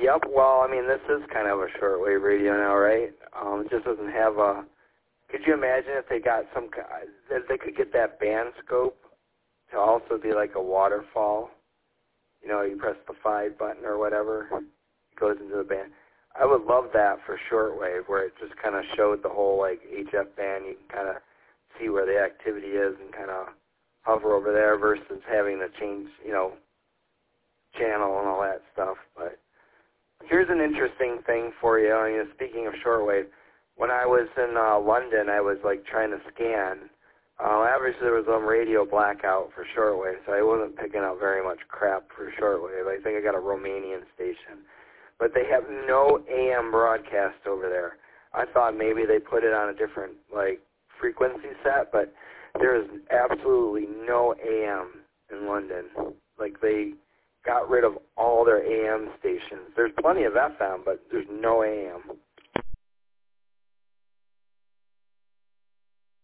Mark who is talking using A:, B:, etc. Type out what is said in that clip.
A: Yep. Well, I mean, this is kind of a shortwave radio now, right? It just doesn't have a. Could you imagine if they got that they could get that band scope to also be like a waterfall? You know, you press the 5 button or whatever, it goes into the band. I would love that for shortwave, where it just kind of showed the whole like HF band. You can kind of see where the activity is and kind of hover over there versus having to change, you know, channel and all that stuff. But here's an interesting thing for you. I mean, speaking of shortwave, when I was in London, I was like trying to scan. Obviously, there was some radio blackout for shortwave, so I wasn't picking up very much crap for shortwave. I think I got a Romanian station. But they have no AM broadcast over there. I thought maybe they put it on a different, like, frequency set, but there is absolutely no AM in London. Like, they got rid of all their AM stations. There's plenty of FM, but there's no AM.